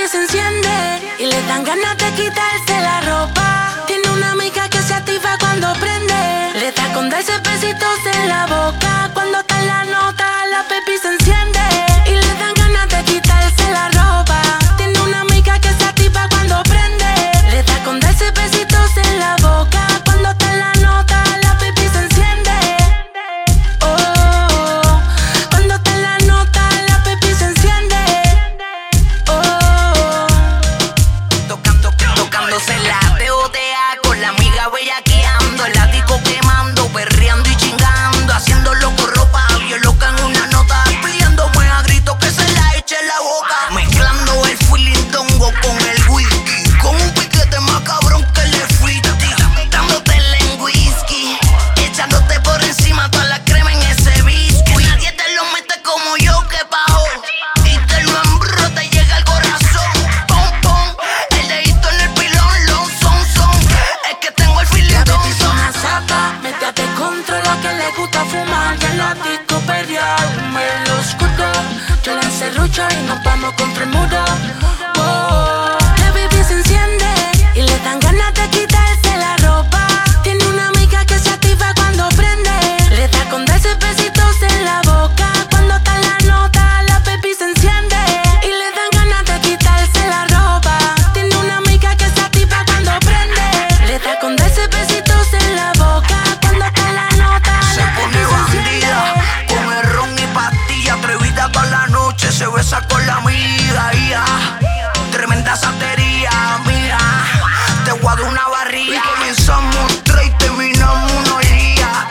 se enciende y le dan ganas de quitarse la ropa. Tiene una amiga que se activa cuando prende, le da con darse besitos en la boca. Cuando está en la nota, la baby se enciende y le dan ganas de quitarse la ropa. Tiene una amiga que se activa cuando prende, le da con darse besitos en la boca. Cuando está en la nota, la baby se enciende. Oh, cuando está en la nota, la baby se enciende. Oh, tocándose la teotea con la amiga bellaqueando, el ático quemando, perreando y chingando, haciendo loco ropa, bien loca en una nota, pidiéndome a gritos que se la eche en la boca, mezclando el feeling tongo con el whisky, con un piquete más cabrón que le fuiste, dándote el whisky, echándote por encima toda la crema en ese biscuit. Nadie te lo mete como yo que bajo y te lo embro, te llega al corazón, pom pom, el dedito en el pilón, long son, es que tengo el feeling la ton baby es una sata, métete contra lo que le gusta fumar. Y en la disco perrearme en lo oscuro, yo la encerrucho y nos vamos contra el muro. Oh, la baby se enciende y le dan ganas de quitarse la ropa. Tiene una amiga que se activa cuando prende, le da con darse besitos en la boca. Cuando está en la nota, la baby se enciende y le dan ganas de quitarse la ropa. Tiene una amiga que se activa cuando prende, le da con darse besitos en la boca. Cuando está en la nota, se la pone baby se bandida, enciende. con el ron y pastilla, atrevida toda la noche, se besa con la amiga, ya. Tremenda satería, mira, te guardo una barriga. Y comenzamos tres y terminamos una día,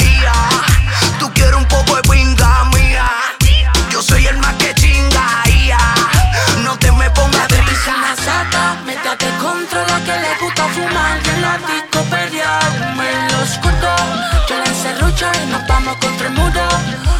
tú quieres un poco de pinga, mía, yo soy el más que chinga, ya. No te me pongas La baby es triste. una sata, métete contra lo que le gusta fumar. Y en la disco perrearme en lo oscuro, yo la encerrucho y nos vamos contra el muro.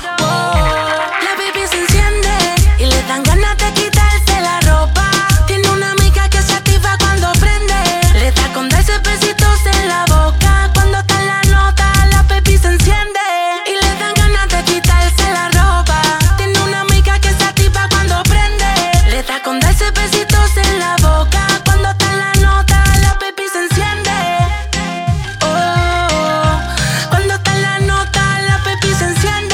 Oh, la baby se enciende y le dan ganas de quitarse la ropa. Tiene una amiga que se activa cuando prende, le da con darse besitos en la boca. Cuando está en la nota, la baby se enciende y le dan ganas de quitarse la ropa. Tiene una amiga que se activa cuando prende, le da con darse besitos en la boca. Cuando está en la nota, la baby se enciende. Oh, cuando está en la nota, la baby se enciende.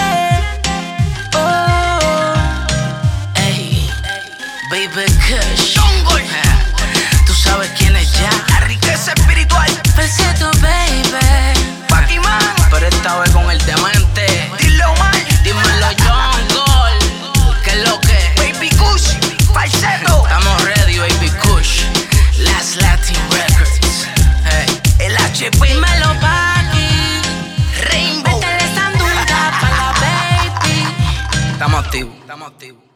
Oh, ey, baby Kush, tú sabes quién es ya. La riqueza espiritual, Falsetto, baby. Pac-Man, Pero esta vez con el demente. dilo mal, Dímelo, Jungle. ¿Qué es lo que? Baby Kush, falsetto, Estamos ready, baby Kush. Last Latin Records. Hey. el HP, Dímelo, Paqui. Rainbow. Métele sandunga pa' la baby. Estamos activos.